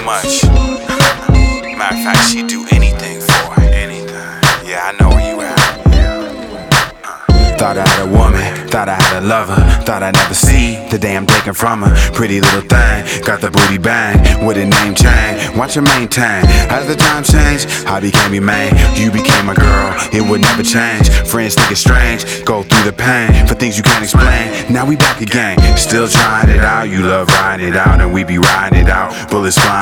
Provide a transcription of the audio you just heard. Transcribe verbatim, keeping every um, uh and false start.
much. Matter of fact, she'd do anything for it. Anything. Yeah, I know where you at. Thought I had a woman, thought I had a lover, thought I'd never see the day I'm taken from her. Pretty little thing, got the booty bang with a name change. Watch her maintain. As the time changed, I became your man. You became a girl, it would never change. Friends think it's strange, go through the pain for things you can't explain. Now we back again, still trying it out. You love riding it out, and we be riding it out. Bullets flying.